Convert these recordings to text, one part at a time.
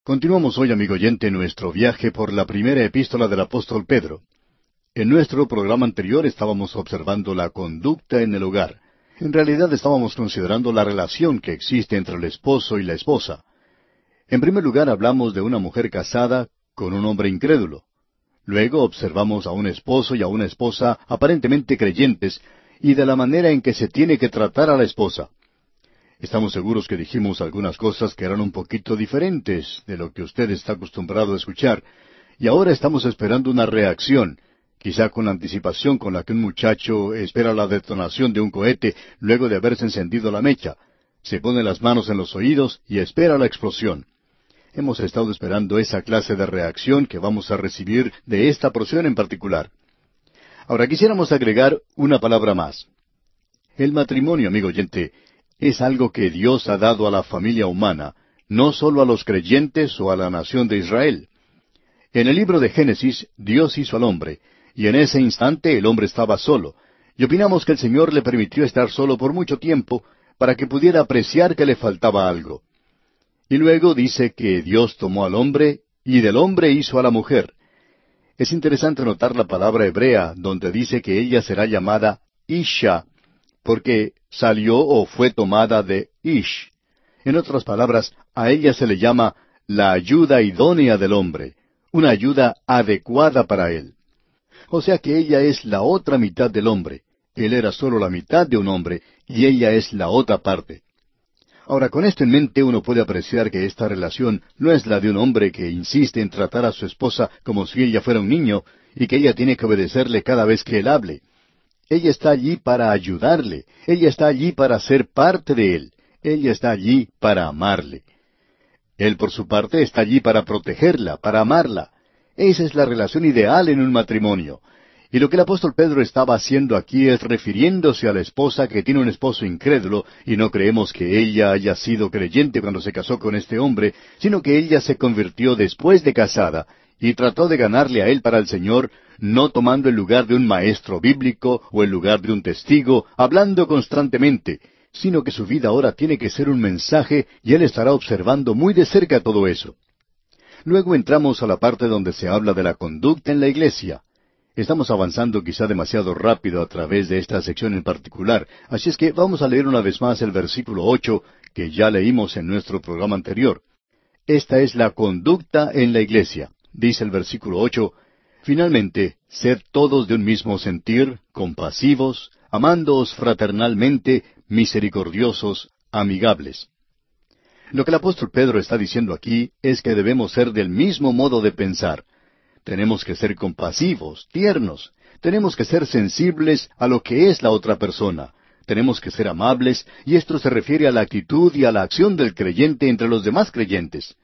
Continuamos hoy, amigo oyente, nuestro viaje por la primera epístola del apóstol Pedro. En nuestro programa anterior estábamos observando la conducta en el hogar. En realidad estábamos considerando la relación que existe entre el esposo y la esposa. En primer lugar hablamos de una mujer casada con un hombre incrédulo. Luego observamos a un esposo y a una esposa aparentemente creyentes y de la manera en que se tiene que tratar a la esposa. Estamos seguros que dijimos algunas cosas que eran un poquito diferentes de lo que usted está acostumbrado a escuchar, y ahora estamos esperando una reacción, quizá con la anticipación con la que un muchacho espera la detonación de un cohete luego de haberse encendido la mecha. Se pone las manos en los oídos y espera la explosión. Hemos estado esperando esa clase de reacción que vamos a recibir de esta porción en particular. Ahora quisiéramos agregar una palabra más. El matrimonio, amigo oyente, es algo que Dios ha dado a la familia humana, no solo a los creyentes o a la nación de Israel. En el libro de Génesis, Dios hizo al hombre, y en ese instante el hombre estaba solo, y opinamos que el Señor le permitió estar solo por mucho tiempo para que pudiera apreciar que le faltaba algo. Y luego dice que Dios tomó al hombre, y del hombre hizo a la mujer. Es interesante notar la palabra hebrea, donde dice que ella será llamada Isha, porque salió o fue tomada de Ish. En otras palabras, a ella se le llama la ayuda idónea del hombre, una ayuda adecuada para él. O sea que ella es la otra mitad del hombre. Él era solo la mitad de un hombre, y ella es la otra parte. Ahora, con esto en mente uno puede apreciar que esta relación no es la de un hombre que insiste en tratar a su esposa como si ella fuera un niño, y que ella tiene que obedecerle cada vez que él hable. Ella está allí para ayudarle. Ella está allí para ser parte de él. Ella está allí para amarle. Él, por su parte, está allí para protegerla, para amarla. Esa es la relación ideal en un matrimonio. Y lo que el apóstol Pedro estaba haciendo aquí es refiriéndose a la esposa que tiene un esposo incrédulo, y no creemos que ella haya sido creyente cuando se casó con este hombre, sino que ella se convirtió después de casada, y trató de ganarle a él para el Señor, no tomando el lugar de un maestro bíblico o el lugar de un testigo, hablando constantemente, sino que su vida ahora tiene que ser un mensaje y él estará observando muy de cerca todo eso. Luego entramos a la parte donde se habla de la conducta en la iglesia. Estamos avanzando quizá demasiado rápido a través de esta sección en particular, así es que vamos a leer una vez más el versículo 8, que ya leímos en nuestro programa anterior. Esta es la conducta en la iglesia. Dice el versículo 8, finalmente, sed todos de un mismo sentir, compasivos, amándoos fraternalmente, misericordiosos, amigables. Lo que el apóstol Pedro está diciendo aquí es que debemos ser del mismo modo de pensar. Tenemos que ser compasivos, tiernos. Tenemos que ser sensibles a lo que es la otra persona. Tenemos que ser amables, y esto se refiere a la actitud y a la acción del creyente entre los demás creyentes.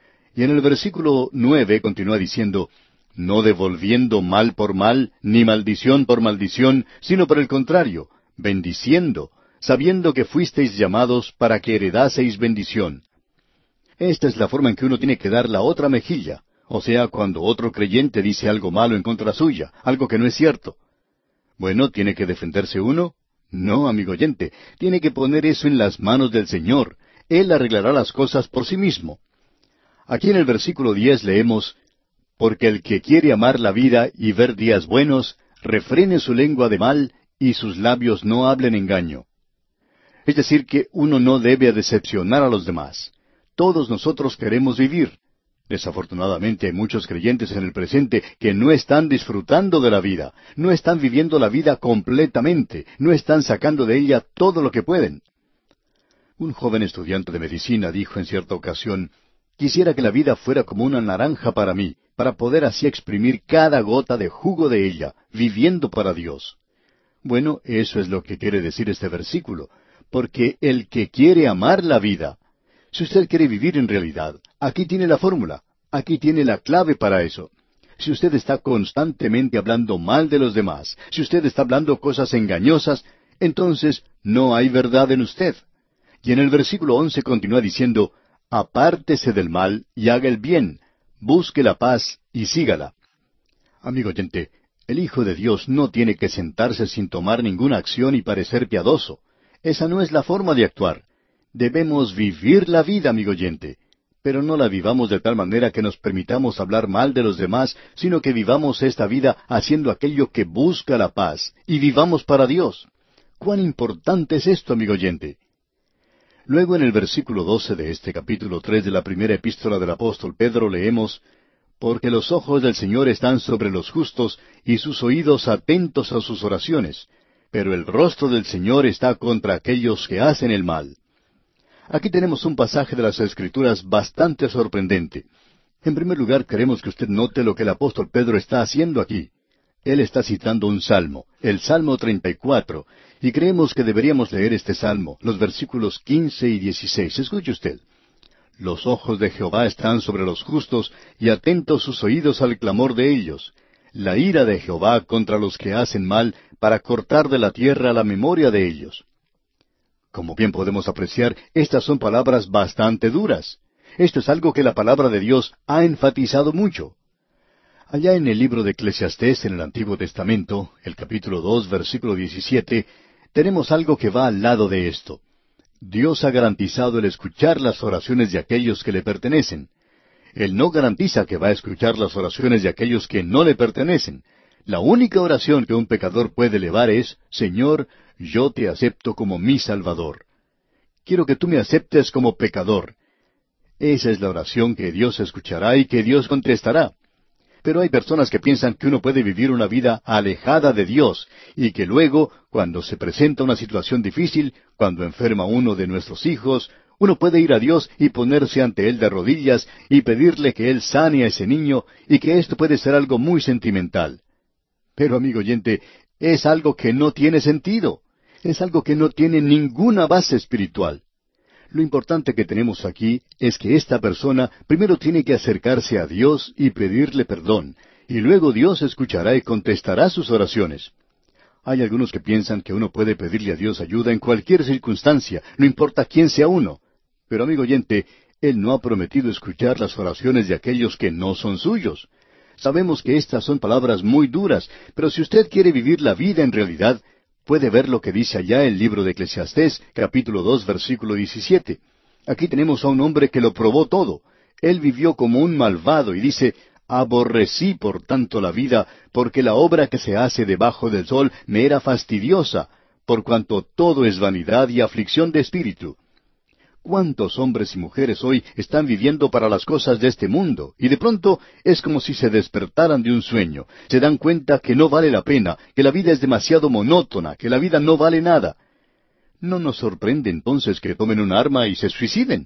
Y en el versículo 9 continúa diciendo, no devolviendo mal por mal, ni maldición por maldición, sino por el contrario, bendiciendo, sabiendo que fuisteis llamados para que heredaseis bendición. Esta es la forma en que uno tiene que dar la otra mejilla, o sea, cuando otro creyente dice algo malo en contra suya, algo que no es cierto. Bueno, ¿tiene que defenderse uno? No, amigo oyente, tiene que poner eso en las manos del Señor. Él arreglará las cosas por sí mismo. Aquí en el versículo 10 leemos, porque el que quiere amar la vida y ver días buenos, refrene su lengua de mal, y sus labios no hablen engaño. Es decir, que uno no debe decepcionar a los demás. Todos nosotros queremos vivir. Desafortunadamente hay muchos creyentes en el presente que no están disfrutando de la vida, no están viviendo la vida completamente, no están sacando de ella todo lo que pueden. Un joven estudiante de medicina dijo en cierta ocasión, quisiera que la vida fuera como una naranja para mí, para poder así exprimir cada gota de jugo de ella, viviendo para Dios. Bueno, eso es lo que quiere decir este versículo, porque el que quiere amar la vida, si usted quiere vivir en realidad, aquí tiene la fórmula, aquí tiene la clave para eso. Si usted está constantemente hablando mal de los demás, si usted está hablando cosas engañosas, entonces no hay verdad en usted. Y en el versículo 11 continúa diciendo, apártese del mal y haga el bien, busque la paz y sígala. Amigo oyente, el Hijo de Dios no tiene que sentarse sin tomar ninguna acción y parecer piadoso. Esa no es la forma de actuar. Debemos vivir la vida, amigo oyente. pero no la vivamos de tal manera que nos permitamos hablar mal de los demás, sino que vivamos esta vida haciendo aquello que busca la paz, y vivamos para Dios. ¿Cuán importante es esto, amigo oyente? Luego en el versículo 12 de este capítulo 3 de la primera epístola del apóstol Pedro leemos: Porque los ojos del Señor están sobre los justos, y sus oídos atentos a sus oraciones, pero el rostro del Señor está contra aquellos que hacen el mal. Aquí tenemos un pasaje de las Escrituras bastante sorprendente. En primer lugar, queremos que usted note lo que el apóstol Pedro está haciendo aquí. Él está citando un salmo, el Salmo 34, y creemos que deberíamos leer este salmo, los versículos 15 y 16. Escuche usted. Los ojos de Jehová están sobre los justos, y atentos sus oídos al clamor de ellos. La ira de Jehová contra los que hacen mal, para cortar de la tierra la memoria de ellos. Como bien podemos apreciar, estas son palabras bastante duras. Esto es algo que la palabra de Dios ha enfatizado mucho. Allá en el libro de Eclesiastés, en el Antiguo Testamento, el capítulo 2, versículo 17, tenemos algo que va al lado de esto. Dios ha garantizado el escuchar las oraciones de aquellos que le pertenecen. Él no garantiza que va a escuchar las oraciones de aquellos que no le pertenecen. La única oración que un pecador puede elevar es: Señor, yo te acepto como mi Salvador. Quiero que tú me aceptes como pecador. Esa es la oración que Dios escuchará y que Dios contestará. Pero hay personas que piensan que uno puede vivir una vida alejada de Dios y que luego, cuando se presenta una situación difícil, cuando enferma uno de nuestros hijos, uno puede ir a Dios y ponerse ante Él de rodillas y pedirle que Él sane a ese niño, y que esto puede ser algo muy sentimental. Pero, amigo oyente, es algo que no tiene sentido. Es algo que no tiene ninguna base espiritual. Lo importante que tenemos aquí es que esta persona primero tiene que acercarse a Dios y pedirle perdón, y luego Dios escuchará y contestará sus oraciones. Hay algunos que piensan que uno puede pedirle a Dios ayuda en cualquier circunstancia, no importa quién sea uno. Pero, amigo oyente, Él no ha prometido escuchar las oraciones de aquellos que no son suyos. Sabemos que estas son palabras muy duras, pero si usted quiere vivir la vida en realidad, puede ver lo que dice allá el libro de Eclesiastés, capítulo 2, versículo 17. Aquí tenemos a un hombre que lo probó todo. Él vivió como un malvado y dice: aborrecí por tanto la vida, porque la obra que se hace debajo del sol me era fastidiosa, por cuanto todo es vanidad y aflicción de espíritu. ¿Cuántos hombres y mujeres hoy están viviendo para las cosas de este mundo? Y de pronto es como si se despertaran de un sueño. Se dan cuenta que no vale la pena, que la vida es demasiado monótona, que la vida no vale nada. No nos sorprende entonces que tomen un arma y se suiciden.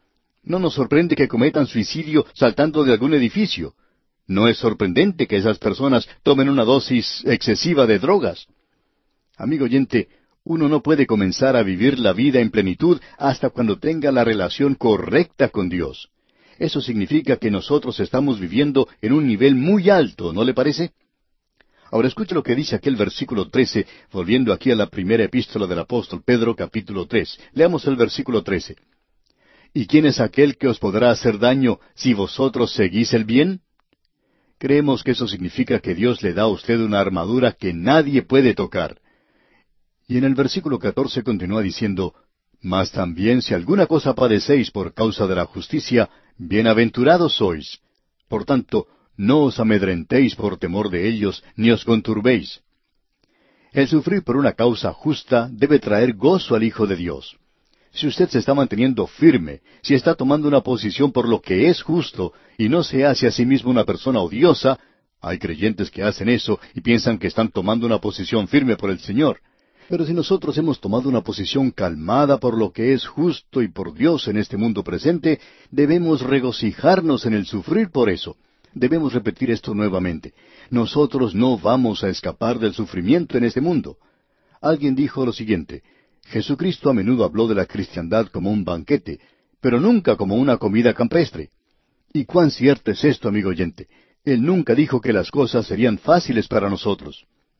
No nos sorprende que cometan suicidio saltando de algún edificio. No es sorprendente que esas personas tomen una dosis excesiva de drogas. Amigo oyente, uno no puede comenzar a vivir la vida en plenitud hasta cuando tenga la relación correcta con Dios. Eso significa que nosotros estamos viviendo en un nivel muy alto, ¿no le parece? Ahora escuche lo que dice aquel versículo 13, volviendo aquí a la primera epístola del apóstol Pedro, capítulo 3. Leamos el versículo 13. ¿Y quién es aquel que os podrá hacer daño si vosotros seguís el bien? Creemos que eso significa que Dios le da a usted una armadura que nadie puede tocar. Y en el versículo 14 continúa diciendo: Mas también si alguna cosa padecéis por causa de la justicia, bienaventurados sois. Por tanto, no os amedrentéis por temor de ellos, ni os conturbéis. El sufrir por una causa justa debe traer gozo al Hijo de Dios. Si usted se está manteniendo firme, si está tomando una posición por lo que es justo, y no se hace a sí mismo una persona odiosa, hay creyentes que hacen eso y piensan que están tomando una posición firme por el Señor. Pero si nosotros hemos tomado una posición calmada por lo que es justo y por Dios en este mundo presente, debemos regocijarnos en el sufrir por eso. Debemos repetir esto nuevamente. Nosotros no vamos a escapar del sufrimiento en este mundo. Alguien dijo lo siguiente: Jesucristo a menudo habló de la cristiandad como un banquete, pero nunca como una comida campestre. ¿Y cuán cierto es esto, amigo oyente? Él nunca dijo que las cosas serían fáciles para nosotros.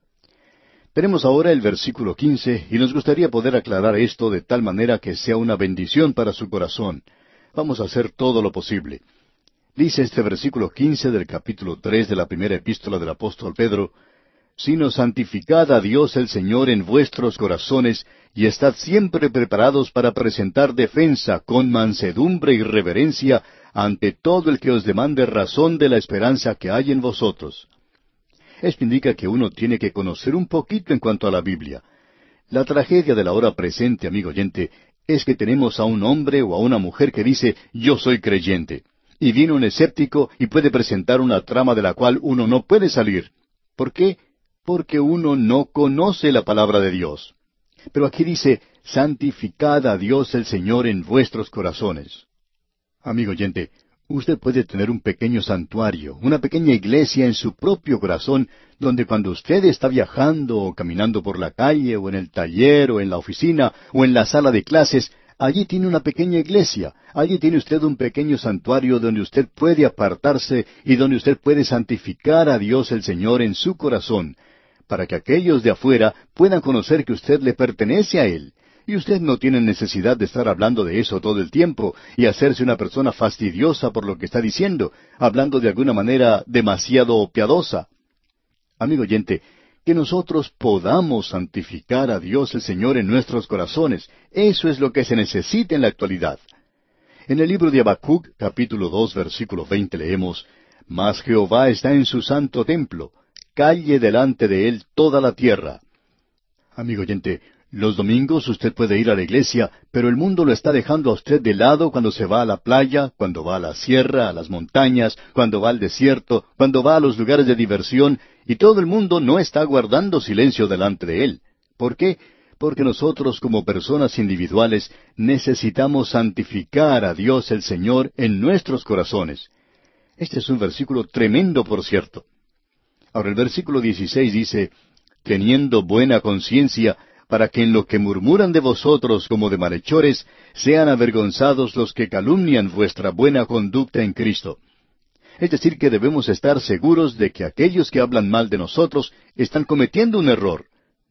Tenemos ahora el versículo 15, y nos gustaría poder aclarar esto de tal manera que sea una bendición para su corazón. Vamos a hacer todo lo posible. Dice este versículo 15 del capítulo 3 de la primera epístola del apóstol Pedro: sino santificad a Dios el Señor en vuestros corazones, y estad siempre preparados para presentar defensa con mansedumbre y reverencia ante todo el que os demande razón de la esperanza que hay en vosotros. Esto indica que uno tiene que conocer un poquito en cuanto a la Biblia. La tragedia de la hora presente, amigo oyente, es que tenemos a un hombre o a una mujer que dice, yo soy creyente, y viene un escéptico y puede presentar una trama de la cual uno no puede salir. ¿Por qué? Porque uno no conoce la palabra de Dios. Pero aquí dice, santificad a Dios el Señor en vuestros corazones. Amigo oyente, usted puede tener un pequeño santuario, una pequeña iglesia en su propio corazón, donde cuando usted está viajando o caminando por la calle o en el taller o en la oficina o en la sala de clases, allí tiene una pequeña iglesia, allí tiene usted un pequeño santuario donde usted puede apartarse y donde usted puede santificar a Dios el Señor en su corazón, para que aquellos de afuera puedan conocer que usted le pertenece a Él. Y usted no tiene necesidad de estar hablando de eso todo el tiempo y hacerse una persona fastidiosa por lo que está diciendo, hablando de alguna manera demasiado piadosa. Amigo oyente, que nosotros podamos santificar a Dios el Señor en nuestros corazones, eso es lo que se necesita en la actualidad. En el libro de Habacuc, capítulo 2, versículo 20, leemos, Mas Jehová está en su santo templo, calle delante de él toda la tierra. Amigo oyente, los domingos usted puede ir a la iglesia, pero el mundo lo está dejando a usted de lado cuando se va a la playa, cuando va a la sierra, a las montañas, cuando va al desierto, cuando va a los lugares de diversión, y todo el mundo no está guardando silencio delante de él. ¿Por qué? Porque nosotros como personas individuales necesitamos santificar a Dios el Señor en nuestros corazones. Este es un versículo tremendo, por cierto. Ahora el versículo 16 dice, teniendo buena conciencia, para que en lo que murmuran de vosotros como de malhechores, sean avergonzados los que calumnian vuestra buena conducta en Cristo. Es decir, que debemos estar seguros de que aquellos que hablan mal de nosotros están cometiendo un error.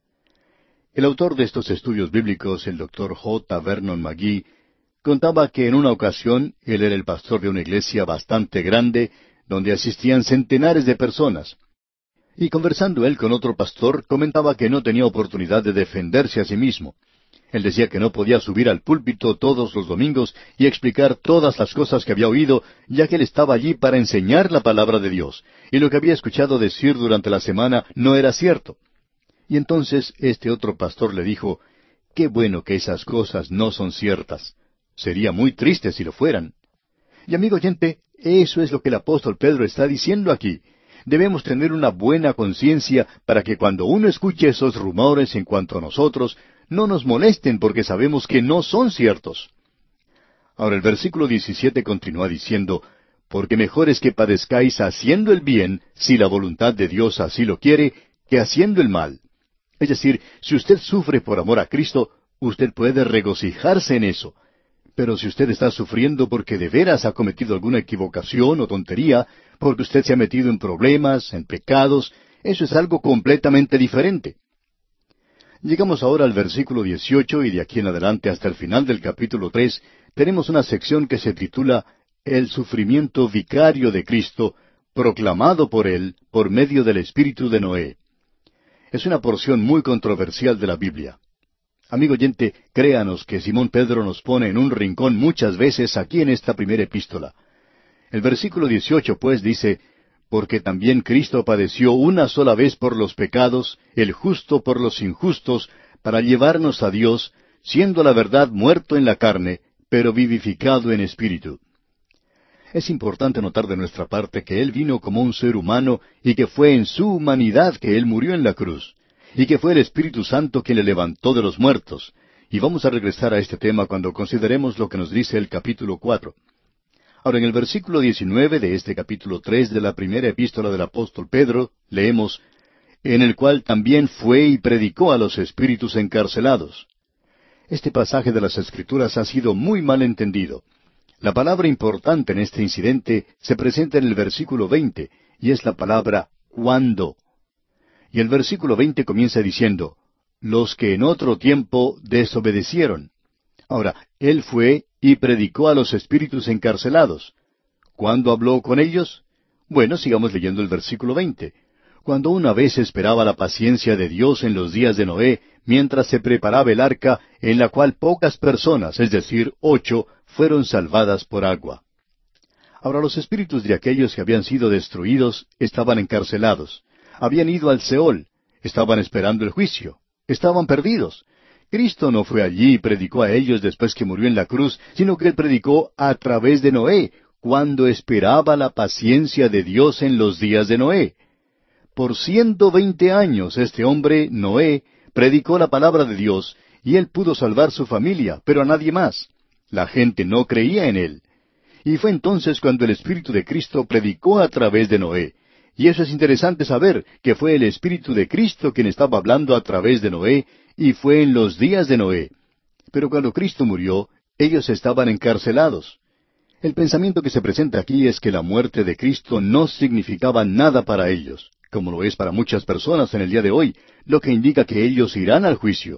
El autor de estos estudios bíblicos, el Dr. J. Vernon McGee, contaba que en una ocasión él era el pastor de una iglesia bastante grande, donde asistían centenares de personas. Y conversando él con otro pastor, comentaba que no tenía oportunidad de defenderse a sí mismo. Él decía que no podía subir al púlpito todos los domingos y explicar todas las cosas que había oído, ya que él estaba allí para enseñar la palabra de Dios, y lo que había escuchado decir durante la semana no era cierto. Y entonces este otro pastor le dijo, qué bueno que esas cosas no son ciertas. Sería muy triste si lo fueran. Y amigo oyente, eso es lo que el apóstol Pedro está diciendo aquí. Debemos tener una buena conciencia para que cuando uno escuche esos rumores en cuanto a nosotros, no nos molesten porque sabemos que no son ciertos. Ahora el versículo 17 continúa diciendo, porque mejor es que padezcáis haciendo el bien, si la voluntad de Dios así lo quiere, que haciendo el mal. Es decir, si usted sufre por amor a Cristo, usted puede regocijarse en eso. Pero si usted está sufriendo porque de veras ha cometido alguna equivocación o tontería, porque usted se ha metido en problemas, en pecados, eso es algo completamente diferente. Llegamos ahora al versículo 18 y de aquí en adelante hasta el final del capítulo 3, tenemos una sección que se titula El sufrimiento vicario de Cristo, proclamado por Él por medio del espíritu de Noé. Es una porción muy controversial de la Biblia. Amigo oyente, créanos que Simón Pedro nos pone en un rincón muchas veces aquí en esta primera epístola. El versículo 18 pues dice, porque también Cristo padeció una sola vez por los pecados, el justo por los injustos, para llevarnos a Dios, siendo la verdad muerto en la carne, pero vivificado en espíritu. Es importante notar de nuestra parte que Él vino como un ser humano y que fue en su humanidad que Él murió en la cruz, y que fue el Espíritu Santo quien le levantó de los muertos. Y vamos a regresar a este tema cuando consideremos lo que nos dice el capítulo 4. Ahora, en el versículo 19 de este capítulo 3 de la primera epístola del apóstol Pedro, leemos, en el cual también fue y predicó a los espíritus encarcelados. Este pasaje de las Escrituras ha sido muy mal entendido. La palabra importante en este incidente se presenta en el versículo 20, y es la palabra cuando. Y el versículo 20 comienza diciendo, los que en otro tiempo desobedecieron. Ahora, Él fue y predicó a los espíritus encarcelados. ¿Cuándo habló con ellos? Bueno, sigamos leyendo el versículo 20. Cuando una vez esperaba la paciencia de Dios en los días de Noé, mientras se preparaba el arca, en la cual pocas personas, es decir, 8, fueron salvadas por agua. Ahora los espíritus de aquellos que habían sido destruidos estaban encarcelados, habían ido al Seol, estaban esperando el juicio, estaban perdidos. Cristo no fue allí y predicó a ellos después que murió en la cruz, sino que Él predicó a través de Noé, cuando esperaba la paciencia de Dios en los días de Noé. Por 120 años este hombre, Noé, predicó la palabra de Dios, y él pudo salvar su familia, pero a nadie más. La gente no creía en él. Y fue entonces cuando el Espíritu de Cristo predicó a través de Noé. Y eso es interesante saber, que fue el Espíritu de Cristo quien estaba hablando a través de Noé, y fue en los días de Noé. Pero cuando Cristo murió, ellos estaban encarcelados. El pensamiento que se presenta aquí es que la muerte de Cristo no significaba nada para ellos, como lo es para muchas personas en el día de hoy, lo que indica que ellos irán al juicio.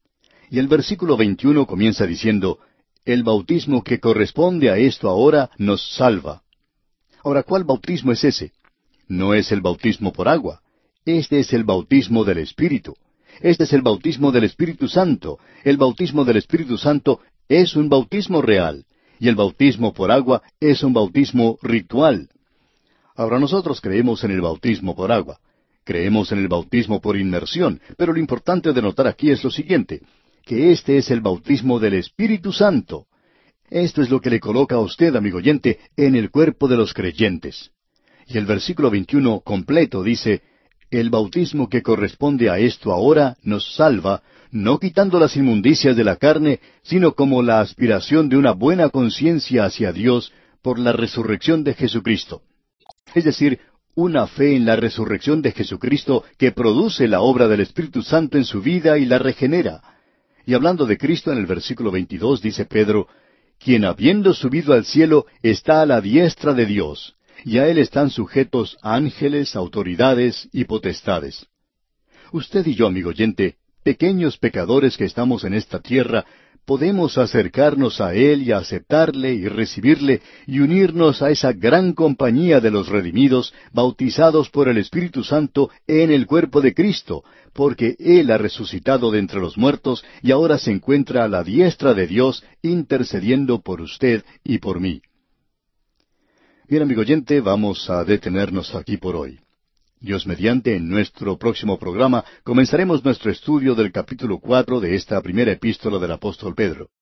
Y el versículo 21 comienza diciendo, el bautismo que corresponde a esto ahora nos salva. Ahora, ¿cuál bautismo es ese? No es el bautismo por agua. Este es el bautismo del Espíritu. Este es el bautismo del Espíritu Santo. El bautismo del Espíritu Santo es un bautismo real. Y el bautismo por agua es un bautismo ritual. Ahora nosotros creemos en el bautismo por agua. Creemos en el bautismo por inmersión. Pero lo importante de notar aquí es lo siguiente, que este es el bautismo del Espíritu Santo. Esto es lo que le coloca a usted, amigo oyente, en el cuerpo de los creyentes. Y el versículo 21 completo dice, el bautismo que corresponde a esto ahora nos salva, no quitando las inmundicias de la carne, sino como la aspiración de una buena conciencia hacia Dios por la resurrección de Jesucristo. Es decir, una fe en la resurrección de Jesucristo que produce la obra del Espíritu Santo en su vida y la regenera. Y hablando de Cristo en el versículo 22 dice Pedro, quien habiendo subido al cielo está a la diestra de Dios, y a Él están sujetos ángeles, autoridades y potestades. Usted y yo, amigo oyente, pequeños pecadores que estamos en esta tierra, podemos acercarnos a Él y aceptarle y recibirle y unirnos a esa gran compañía de los redimidos, bautizados por el Espíritu Santo en el cuerpo de Cristo, porque Él ha resucitado de entre los muertos y ahora se encuentra a la diestra de Dios intercediendo por usted y por mí. Bien, amigo oyente, vamos a detenernos aquí por hoy. Dios mediante, en nuestro próximo programa comenzaremos nuestro estudio del capítulo 4 de esta primera epístola del apóstol Pedro.